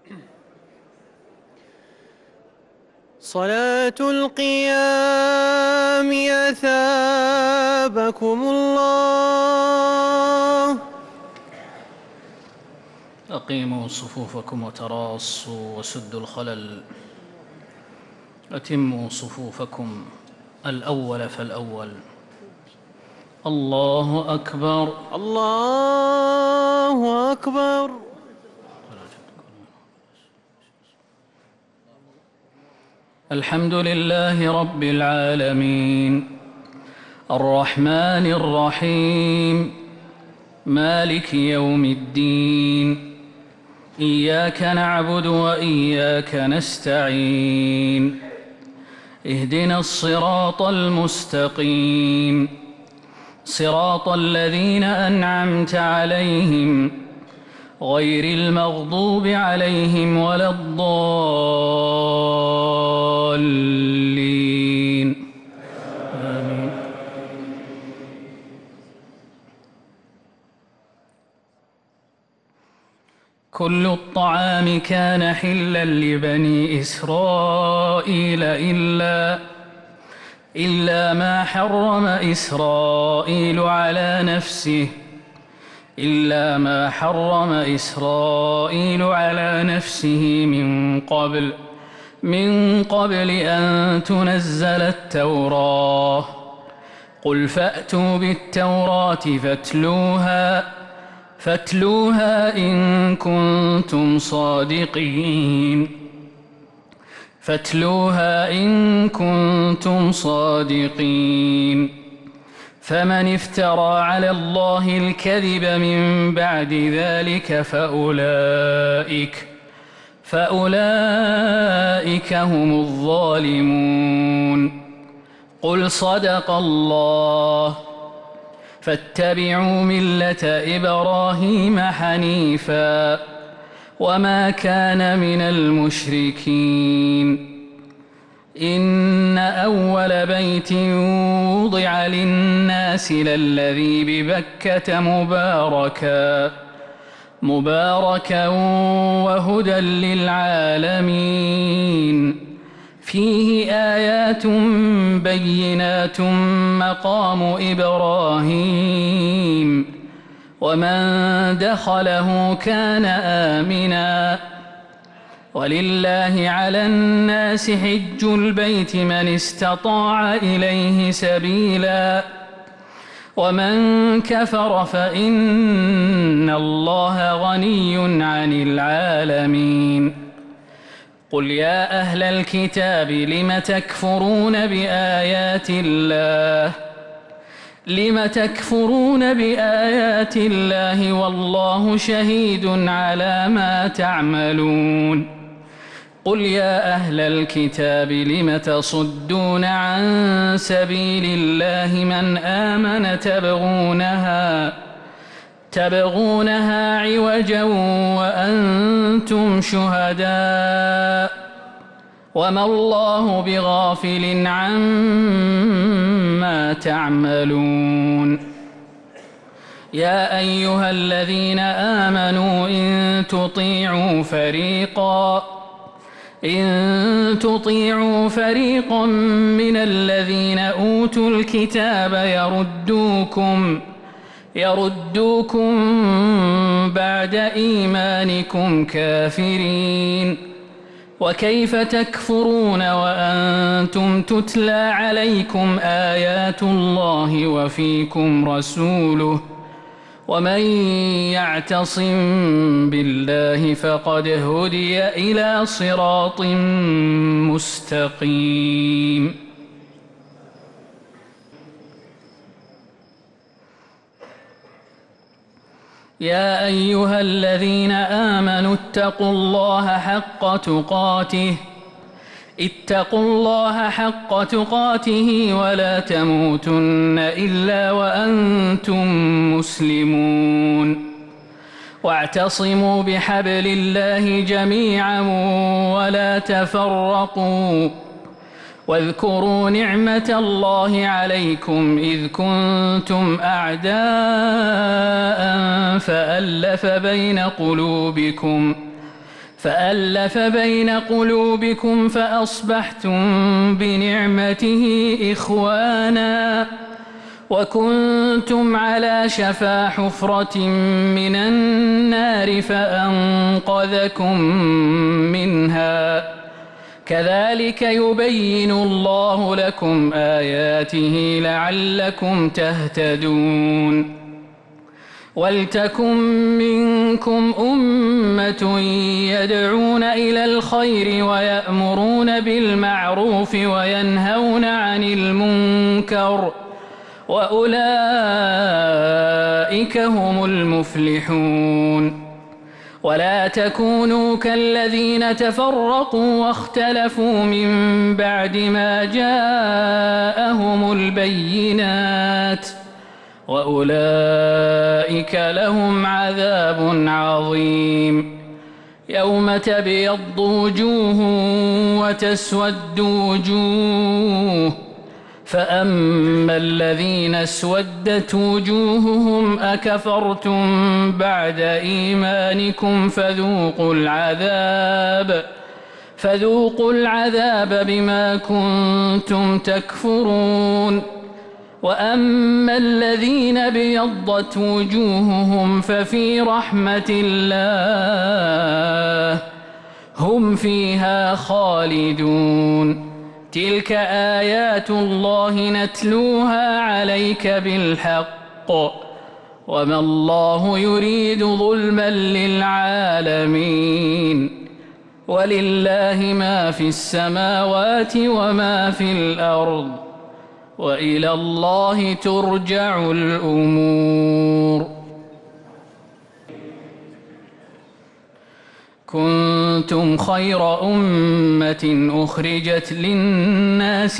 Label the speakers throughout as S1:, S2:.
S1: صلاة القيام أثابكم الله.
S2: أقيموا صفوفكم وتراصوا وسدوا الخلل. أتموا صفوفكم الأول فالأول. الله أكبر.
S1: الله أكبر.
S2: الحمد لله رب العالمين الرحمن الرحيم مالك يوم الدين. إياك نعبد وإياك نستعين. اهدنا الصراط المستقيم صراط الذين أنعمت عليهم غير المغضوب عليهم ولا الضالين. آمين. كل الطعام كان حلا لبني إسرائيل إلا ما حرم إسرائيل على نفسه من قبل أن تنزل التوراة. قل فأتوا بالتوراة فاتلوها إن كنتم صادقين. فمن افترى على الله الكذب من بعد ذلك فأولئك هم الظالمون. قل صدق الله. فاتبعوا ملة إبراهيم حنيفا وما كان من المشركين. إن أول بيت وضع للناس للذي ببكة مباركا وهدى للعالمين. فيه آيات بينات مقام إبراهيم ومن دخله كان آمنا. ولله على الناس حج البيت من استطاع إليه سبيلا ومن كفر فإن الله غني عن العالمين. قل يا أهل الكتاب لم تكفرون بآيات الله والله شهيد على ما تعملون. قل يا أهل الكتاب لم تصدون عن سبيل الله من آمن تبغونها عوجا وأنتم شهداء وما الله بغافل عما تعملون. يا أيها الذين آمنوا إن تطيعوا فريقا من الذين أوتوا الكتاب يردوكم بعد إيمانكم كافرين. وكيف تكفرون وأنتم تتلى عليكم آيات الله وفيكم رسوله ومن يعتصم بالله فقد هدي إلى صراط مستقيم. يا أيها الذين آمنوا اتقوا الله حق تقاته ولا تموتن إلا وأنتم مسلمون. واعتصموا بحبل الله جميعا ولا تفرقوا. واذكروا نعمة الله عليكم إذ كنتم أعداء فألف بين قلوبكم فألف بين قلوبكم فأصبحتم بنعمته إخوانا وكنتم على شفا حفرة من النار فأنقذكم منها كذلك يبين الله لكم آياته لعلكم تهتدون ولتكن منكم أمة يدعون إلى الخير ويأمرون بالمعروف وينهون عن المنكر وأولئك هم المفلحون ولا تكونوا كالذين تفرقوا واختلفوا من بعد ما جاءهم البينات وأولئك لهم عذاب عظيم يوم تبيض وجوه وتسود وجوه فأما الذين اسودت وجوههم أكفرتم بعد إيمانكم فذوقوا العذاب بما كنتم تكفرون وأما الذين ابيضت وجوههم ففي رحمة الله هم فيها خالدون تلك آيات الله نتلوها عليك بالحق وما الله يريد ظلما للعالمين ولله ما في السماوات وما في الأرض وإلى الله ترجع الأمور كنتم خير أمة أخرجت للناس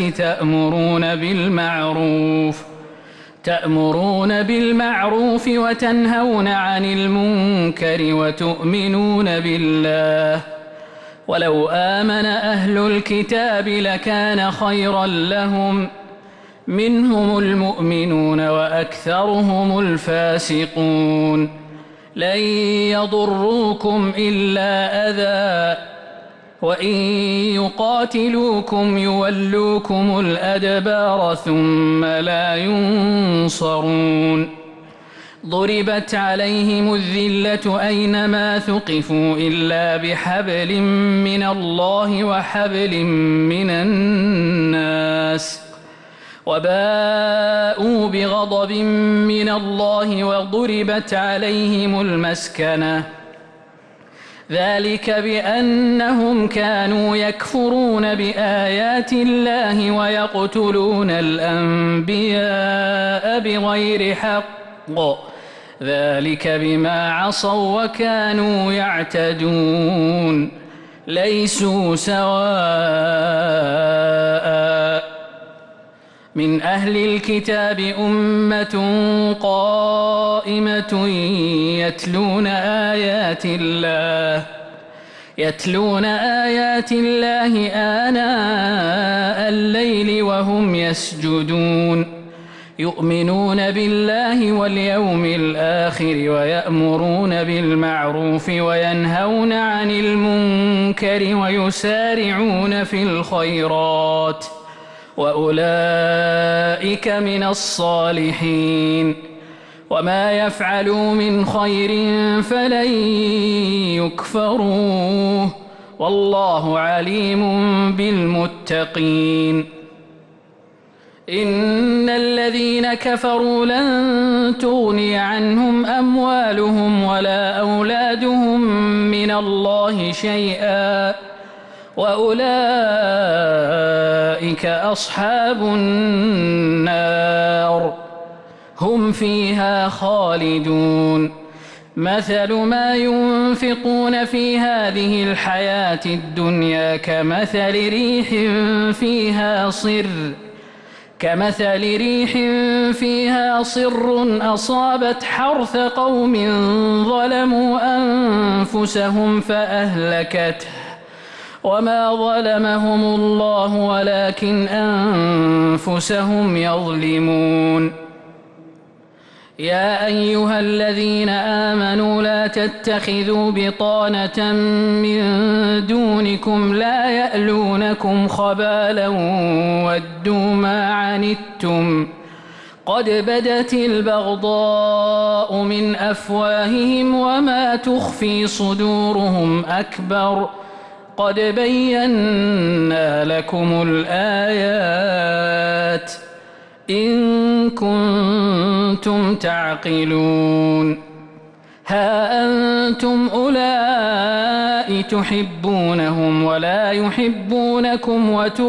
S2: تأمرون بالمعروف وتنهون عن المنكر وتؤمنون بالله ولو آمن أهل الكتاب لكان خيرا لهم منهم المؤمنون وأكثرهم الفاسقون لن يضروكم إلا أذى وإن يقاتلوكم يولوكم الأدبار ثم لا ينصرون ضربت عليهم الذلة أينما ثقفوا إلا بحبل من الله وحبل من الناس وباءوا بغضب من الله وضربت عليهم المسكنة ذلك بأنهم كانوا يكفرون بآيات الله ويقتلون الأنبياء بغير حق ذلك بما عصوا وكانوا يعتدون ليسوا سواء من أهل الكتاب أمة قائمة يتلون آيات الله آناء الليل وهم يسجدون يؤمنون بالله واليوم الآخر ويأمرون بالمعروف وينهون عن المنكر ويسارعون في الخيرات وأولئك من الصالحين وما يفعلوا من خير فلن يكفروه والله عليم بالمتقين إن الذين كفروا لن تغني عنهم أموالهم ولا أولادهم من الله شيئا وأولئك أصحاب النار هم فيها خالدون مثل ما ينفقون في هذه الحياة الدنيا كمثل ريح فيها صر أصابت حرث قوم ظلموا أنفسهم فأهلكته وما ظلمهم الله ولكن أنفسهم يظلمون يا أيها الذين آمنوا لا تتخذوا بطانة من دونكم لا يألونكم خبالا ودوا ما عنتم قد بدت البغضاء من أفواههم وما تخفي صدورهم أكبر قد بينا لكم الآيات إن كنتم تعقلون ها أنتم أولئك تحبونهم ولا يحبونكم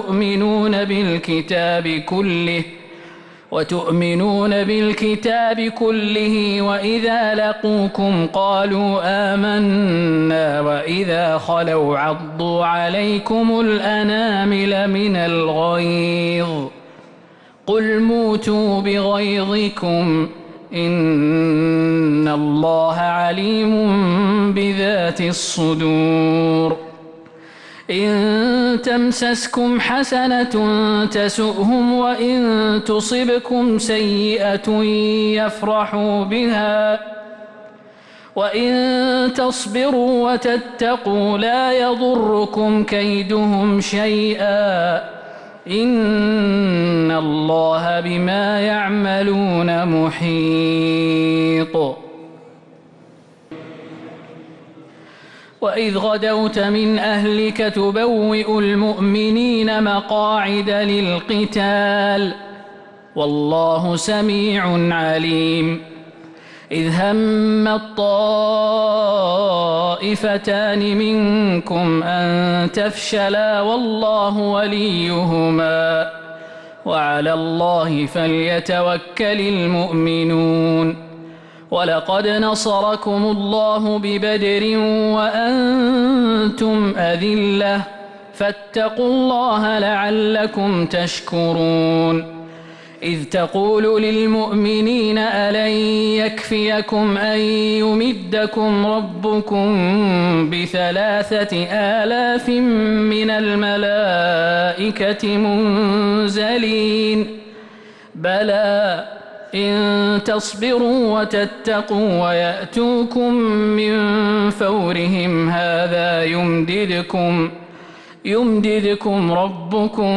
S2: وتؤمنون بالكتاب كله وإذا لقوكم قالوا آمنا وإذا خلوا عضوا عليكم الأنامل من الغيظ قل موتوا بغيظكم إن الله عليم بذات الصدور إن تمسسكم حسنة تسؤهم وإن تصبكم سيئة يفرحوا بها وإن تصبروا وتتقوا لا يضركم كيدهم شيئا إن الله بما يعملون محيط وإذ غدوت من أهلك تبوئ المؤمنين مقاعد للقتال والله سميع عليم إذ هم الطائفتان منكم أن تفشلا والله وليهما وعلى الله فليتوكل المؤمنون ولقد نصركم الله ببدر وأنتم أذلة فاتقوا الله لعلكم تشكرون إذ تقول للمؤمنين ألن يكفيكم أن يمدكم ربكم ب3,000 من الملائكة منزلين بلى إن تصبروا وتتقوا ويأتوكم من فورهم هذا يمددكم ربكم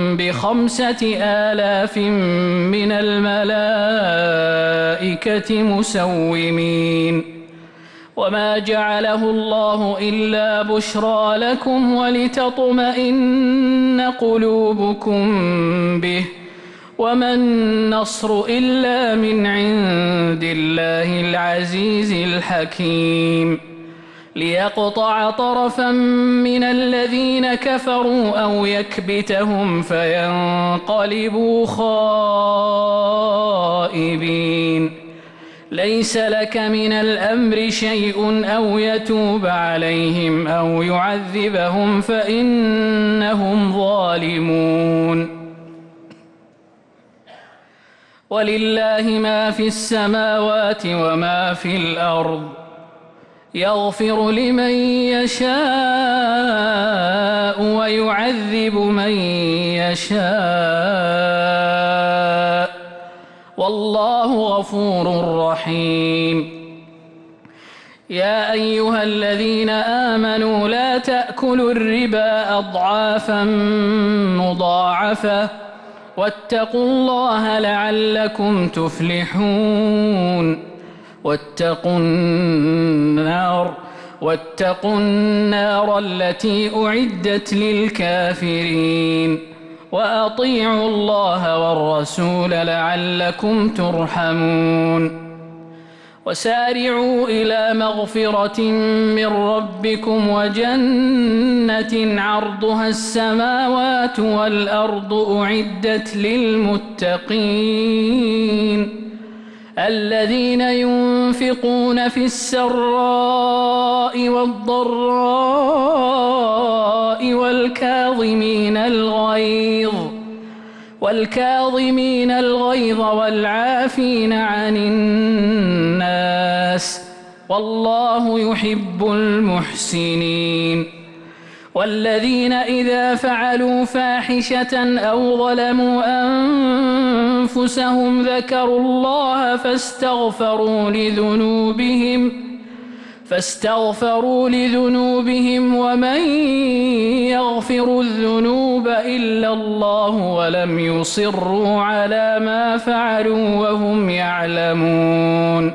S2: ب5,000 من الملائكة مسومين وما جعله الله إلا بشرى لكم ولتطمئن قلوبكم به وما النصر إلا من عند الله العزيز الحكيم ليقطع طرفا من الذين كفروا أو يكبتهم فينقلبوا خائبين ليس لك من الأمر شيء أو يتوب عليهم أو يعذبهم فإنهم ظالمون ولله ما في السماوات وما في الأرض يغفر لمن يشاء ويعذب من يشاء والله غفور رحيم يا أيها الذين آمنوا لا تأكلوا الربا أضعافا مضاعفة واتقوا الله لعلكم تفلحون واتقوا النار التي أعدت للكافرين وأطيعوا الله والرسول لعلكم ترحمون وسارعوا إلى مغفرة من ربكم وجنة عرضها السماوات والأرض أعدت للمتقين الذين ينفقون في السراء والضراء والكاظمين الغيظ والعافين عن الناس والله يحب المحسنين والذين إذا فعلوا فاحشة أو ظلموا أنفسهم ذكروا الله فاستغفروا لذنوبهم ومن يغفر الذنوب إلا الله ولم يصروا على ما فعلوا وهم يعلمون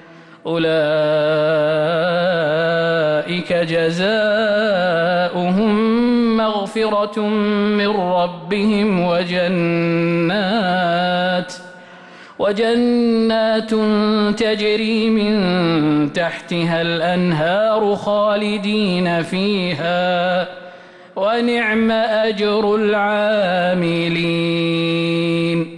S2: أولئك جزاؤهم مغفرة من ربهم وجنات تجري من تحتها الأنهار خالدين فيها ونعم أجر العاملين.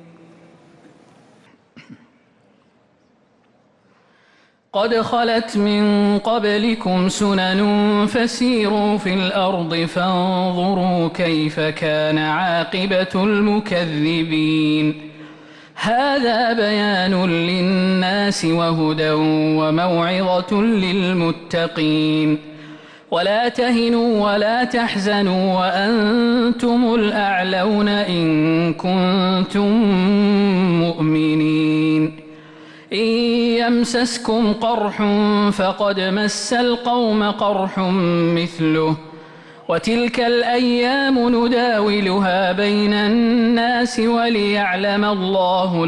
S2: قد خلت من قبلكم سنن فسيروا في الأرض فانظروا كيف كان عاقبة المكذبين. هذا بيان للناس وهدى وموعظة للمتقين. ولا تهنوا ولا تحزنوا وأنتم الأعلون إن كنتم مؤمنين. إن يمسسكم قرح فقد مس القوم قرح مثله وتلك الأيام نداولها بين الناس وليعلم الله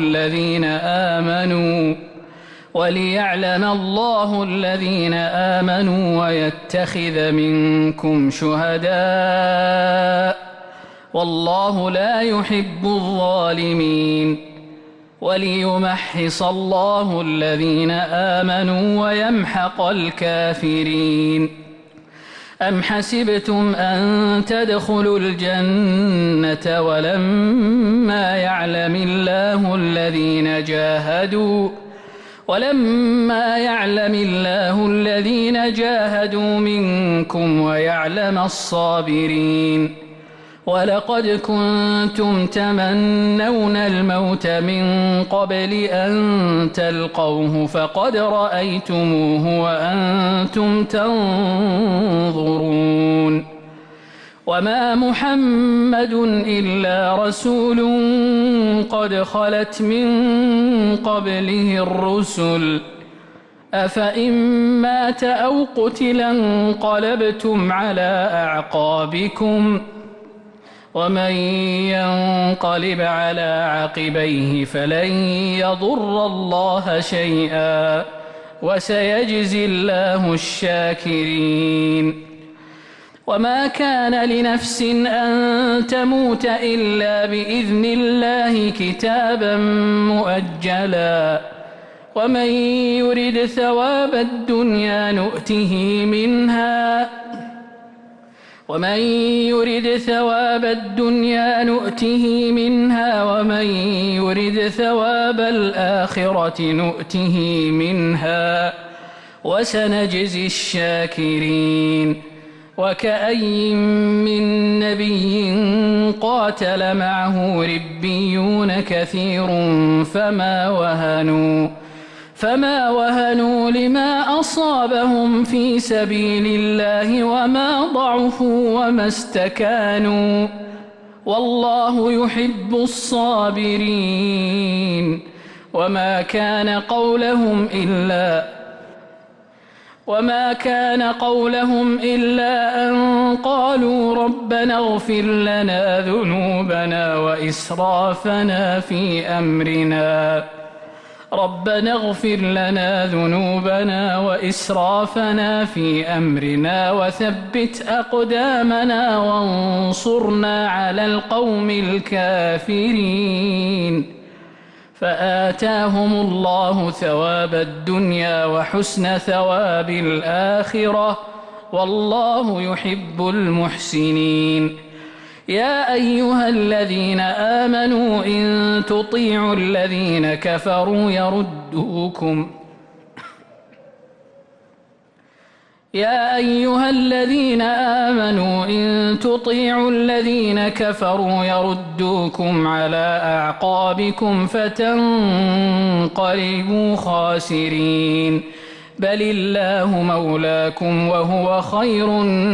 S2: الذين آمنوا ويتخذ منكم شهداء والله لا يحب الظالمين وليمحص الله الذين آمنوا ويمحق الكافرين. أم حسبتم أن تدخلوا الجنة ولما يعلم الله الذين جاهدوا منكم ويعلم الصابرين. ولقد كنتم تمنون الموت من قبل أن تلقوه فقد رأيتموه وأنتم تنظرون. وما محمد إلا رسول قد خلت من قبله الرسل أفإن مات أو قتل انقلبتم على أعقابكم ومن ينقلب على عقبيه فلن يضر الله شيئا وسيجزي الله الشاكرين. وما كان لنفس أن تموت إلا بإذن الله كتابا مؤجلا ومن يرد ثواب الدنيا نؤته منها ومن يرد ثواب الآخرة نؤته منها وسنجزي الشاكرين. وكأي من نبي قاتل معه ربيون كثير فما وهنوا لما أصابهم في سبيل الله وما ضعفوا وما استكانوا والله يحب الصابرين. وما كان قولهم إلا أن قالوا ربنا اغفر لنا ذنوبنا وإسرافنا في أمرنا وثبت أقدامنا وانصرنا على القوم الكافرين. فآتاهم الله ثواب الدنيا وحسن ثواب الآخرة والله يحب المحسنين. يا أيها الذين آمنوا إن تطيعوا الذين كفروا يردوكم على أعقابكم فتنقلبوا خاسرين. بل الله مولاكم وهو خير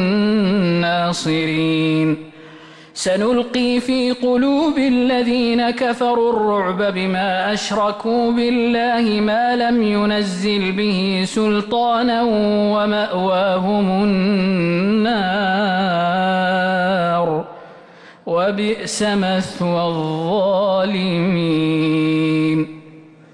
S2: الناصرين سنلقي في قلوب الذين كفروا الرعب بما أشركوا بالله ما لم ينزل به سلطانا ومأواهم النار وبئس مثوى الظالمين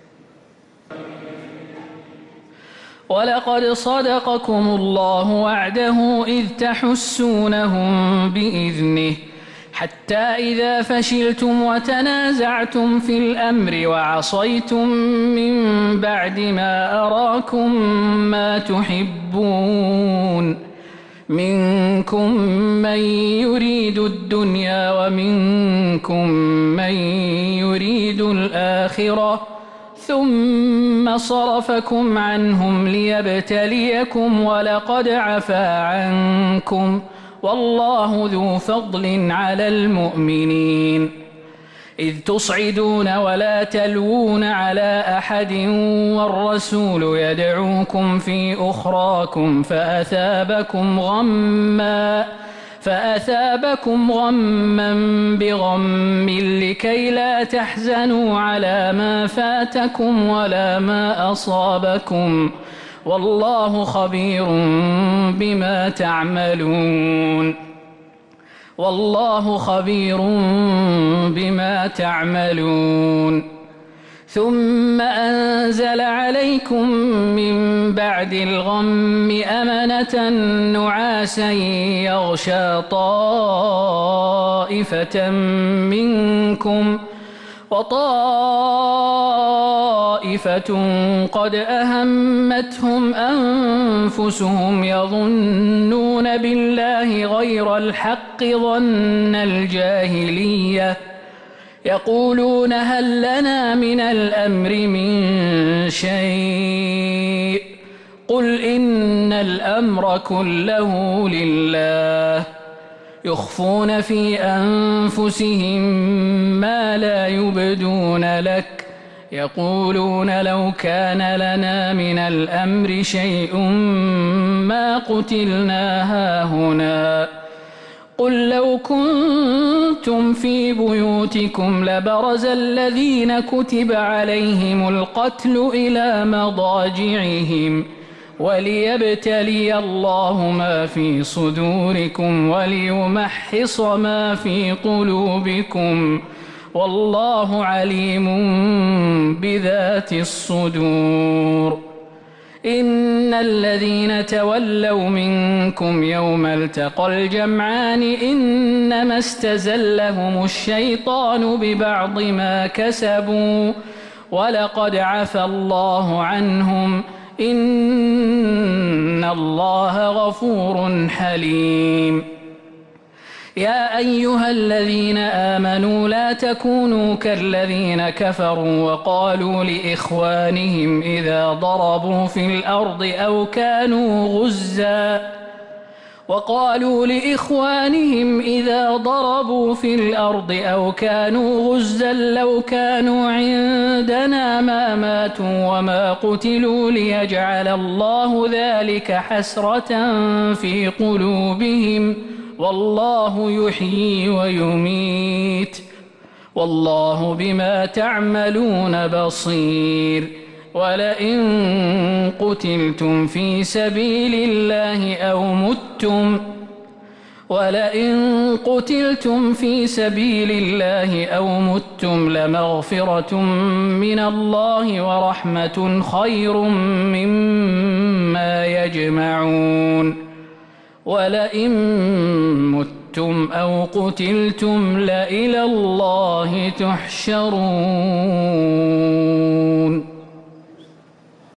S2: ولقد صدقكم الله وعده إذ تحسونهم بإذنه حتى إذا فشلتم وتنازعتم في الأمر وعصيتم من بعد ما أراكم ما تحبون منكم من يريد الدنيا ومنكم من يريد الآخرة ثم صرفكم عنهم ليبتليكم ولقد عفا عنكم والله ذو فضل على المؤمنين إذ تصعدون ولا تلوون على أحد والرسول يدعوكم في أخراكم فأثابكم غما بغم لكي لا تحزنوا على ما فاتكم ولا ما أصابكم والله خبير بما تعملون ثم أنزل عليكم من بعد الغم أمنة نعاسا يغشى طائفة منكم وطائفة قد أهمتهم أنفسهم يظنون بالله غير الحق ظن الجاهلية يقولون هل لنا من الأمر من شيء قل إن الأمر كله لله يخفون في أنفسهم ما لا يبدون لك يقولون لو كان لنا من الأمر شيء ما قتلنا هاهنا قل لو كنتم في بيوتكم لبرز الذين كتب عليهم القتل إلى مضاجعهم وليبتلي الله ما في صدوركم وليمحص ما في قلوبكم والله عليم بذات الصدور إن الذين تولوا منكم يوم التقى الجمعان إنما استزلهم الشيطان ببعض ما كسبوا ولقد عفى الله عنهم إن الله غفور حليم يا أيها الذين آمنوا لا تكونوا كالذين كفروا وقالوا لإخوانهم إذا ضربوا في الأرض أو كانوا غزا لو كانوا عندنا ما ماتوا وما قتلوا ليجعل الله ذلك حسرة في قلوبهم والله يحيي ويميت والله بما تعملون بصير ولئن قتلتم في سبيل الله أو متم لمغفرة من الله ورحمة خير مما يجمعون ولئن متم أو قتلتم لإلى الله تحشرون